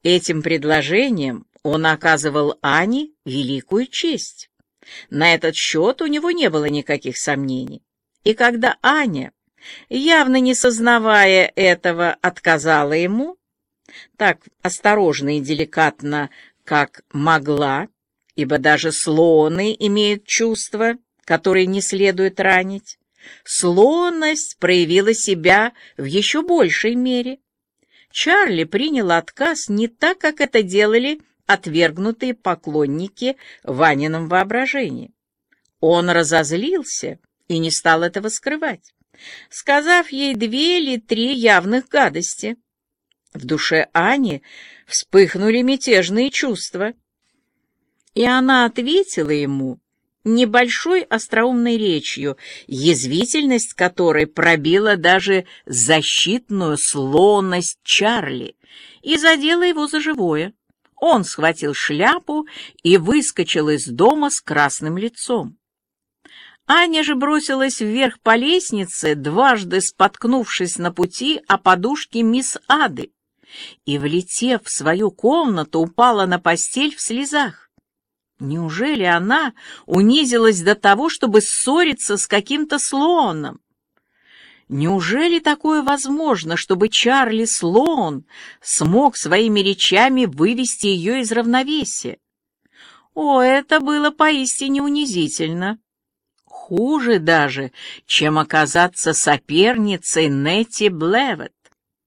Этим предложением он оказывал Ане великую честь. На этот счет у него не было никаких сомнений. И когда Аня, явно не сознавая этого, отказала ему, так осторожно и деликатно, как могла, ибо даже слоны имеют чувства, которые не следует ранить, слонность проявила себя в еще большей мере. Чарли принял отказ не так, как это делали отвергнутые поклонники в Анином воображении. Он разозлился и не стал этого скрывать, сказав ей 2 или 3 явных гадости. В душе Ани вспыхнули мятежные чувства, и она ответила ему небольшой остроумной речью, язвительность которой пробила даже защитную слонность Чарли и задела его за живое. Он схватил шляпу и выскочил из дома с красным лицом. Аня же бросилась вверх по лестнице, дважды споткнувшись на пути о подушке мисс Ады, и, влетев в свою комнату, упала на постель в слезах. Неужели она унизилась до того, чтобы ссориться с каким-то слоном? Неужели такое возможно, чтобы Чарли Слоун смог своими речами вывести ее из равновесия? О, это было поистине унизительно. Хуже даже, чем оказаться соперницей Нетти Блевett.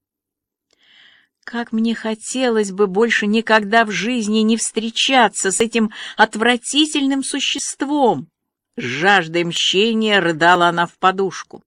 Как мне хотелось бы больше никогда в жизни не встречаться с этим отвратительным существом! С жаждой мщения рыдала она в подушку.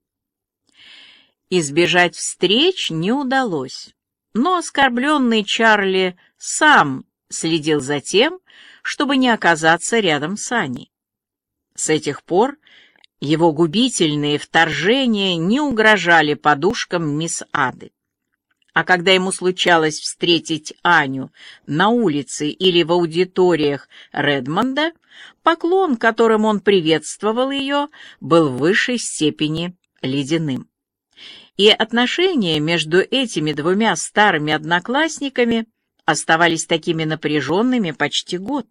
Избежать встреч не удалось, но оскорбленный Чарли сам следил за тем, чтобы не оказаться рядом с Аней. С этих пор его губительные вторжения не угрожали подушкам мисс Ады. А когда ему случалось встретить Аню на улице или в аудиториях Редмонда, поклон, которым он приветствовал ее, был в высшей степени ледяным. И отношения между этими 2 старыми одноклассниками оставались такими напряженными почти год.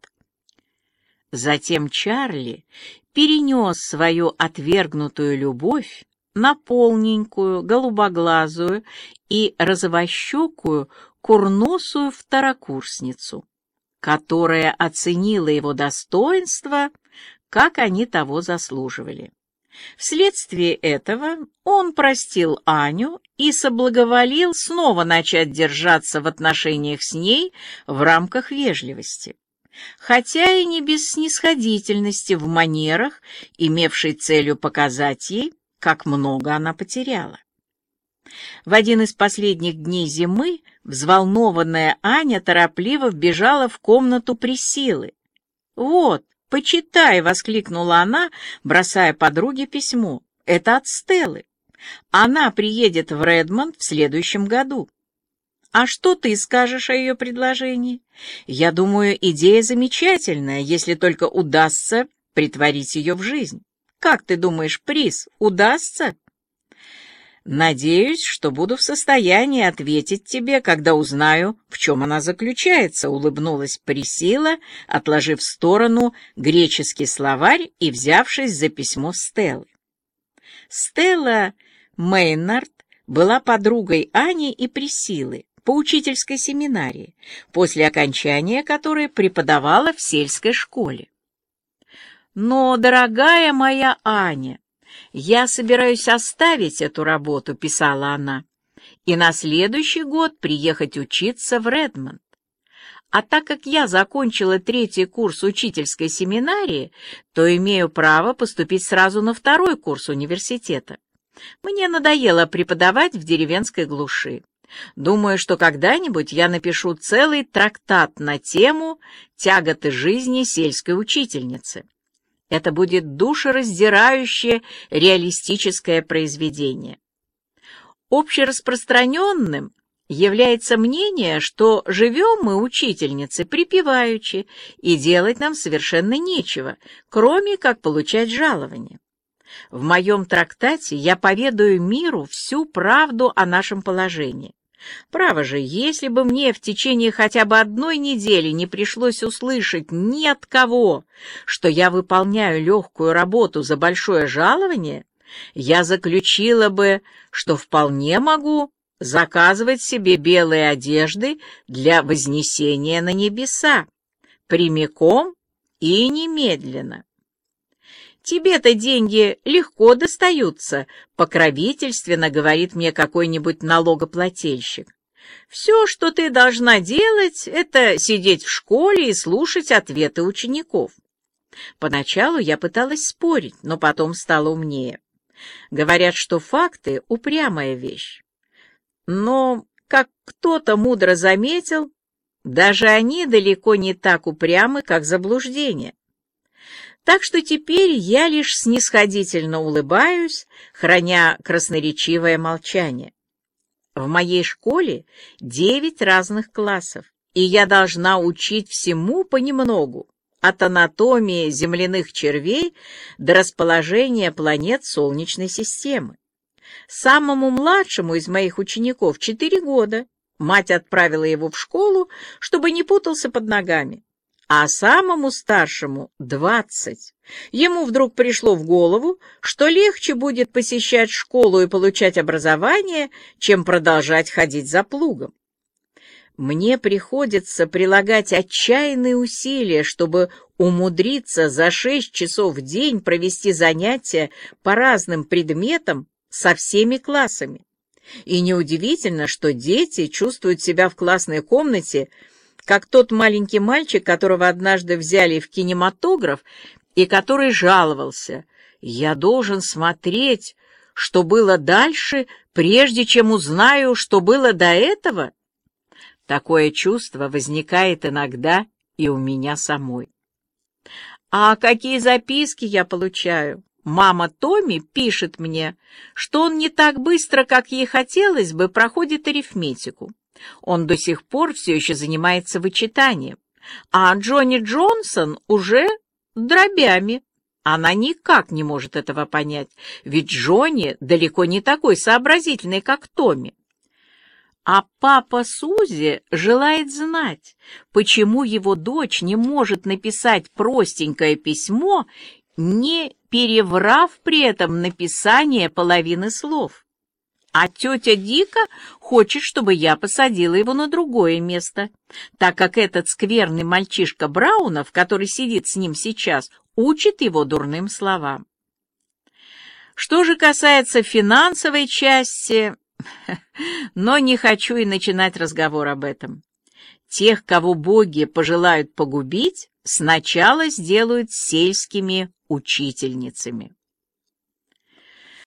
Затем Чарли перенес свою отвергнутую любовь на полненькую, голубоглазую и розовощекую, курносую второкурсницу, которая оценила его достоинства, как они того заслуживали. Вследствие этого он простил Аню и соблаговолил снова начать держаться в отношениях с ней в рамках вежливости, хотя и не без снисходительности в манерах, имевшей целью показать ей, как много она потеряла. В один из последних дней зимы взволнованная Аня торопливо вбежала в комнату Присциллы. «Вот, почитай!» — воскликнула она, бросая подруге письмо. «Это от Стеллы. Она приедет в Редмонд в следующем году. А что ты скажешь о ее предложении? Я думаю, идея замечательная, если только удастся претворить ее в жизнь. Как ты думаешь, Прис, удастся?» «Надеюсь, что буду в состоянии ответить тебе, когда узнаю, в чем она заключается», — улыбнулась Присцилла, отложив в сторону греческий словарь и взявшись за письмо Стеллы. Стелла Мейнард была подругой Ани и Присциллы по учительской семинарии, после окончания которой преподавала в сельской школе. «Но, дорогая моя Аня, я собираюсь оставить эту работу», — писала она, «и на следующий год приехать учиться в Редмонд. А так как я закончила 3-й курс учительской семинарии, то имею право поступить сразу на 2-й курс университета. Мне надоело преподавать в деревенской глуши. Думаю, что когда-нибудь я напишу целый трактат на тему «Тяготы жизни сельской учительницы». Это будет душераздирающее реалистическое произведение. Общераспространенным является мнение, что живем мы, учительницы, припеваючи, и делать нам совершенно нечего, кроме как получать жалование. В моем трактате я поведаю миру всю правду о нашем положении. Право же, если бы мне в течение хотя бы одной недели не пришлось услышать ни от кого, что я выполняю легкую работу за большое жалование, я заключила бы, что вполне могу заказывать себе белые одежды для вознесения на небеса, прямиком и немедленно. «Тебе-то деньги легко достаются», — покровительственно говорит мне какой-нибудь налогоплательщик. «Все, что ты должна делать, это сидеть в школе и слушать ответы учеников». Поначалу я пыталась спорить, но потом стала умнее. Говорят, что факты — упрямая вещь. Но, как кто-то мудро заметил, даже они далеко не так упрямы, как заблуждение. Так что теперь я лишь снисходительно улыбаюсь, храня красноречивое молчание. В моей школе 9 разных классов, и я должна учить всему понемногу, от анатомии земляных червей до расположения планет Солнечной системы. Самому младшему из моих учеников 4 года. Мать отправила его в школу, чтобы не путался под ногами. А самому старшему 20. Ему вдруг пришло в голову, что легче будет посещать школу и получать образование, чем продолжать ходить за плугом. Мне приходится прилагать отчаянные усилия, чтобы умудриться за 6 часов в день провести занятия по разным предметам со всеми классами. И неудивительно, что дети чувствуют себя в классной комнате как тот маленький мальчик, которого однажды взяли в кинематограф и который жаловался: «Я должен смотреть, что было дальше, прежде чем узнаю, что было до этого». Такое чувство возникает иногда и у меня самой. А какие записки я получаю? Мама Томми пишет мне, что он не так быстро, как ей хотелось бы, проходит арифметику. Он до сих пор все еще занимается вычитанием, а Джонни Джонсон уже дробями. Она никак не может этого понять, ведь Джонни далеко не такой сообразительный, как Томми. А папа Сузи желает знать, почему его дочь не может написать простенькое письмо, не переврав при этом написание половины слов. А тетя Дика хочет, чтобы я посадила его на другое место, так как этот скверный мальчишка Браунов, который сидит с ним сейчас, учит его дурным словам. Что же касается финансовой части, но не хочу и начинать разговор об этом. Тех, кого боги пожелают погубить, сначала сделают сельскими учительницами.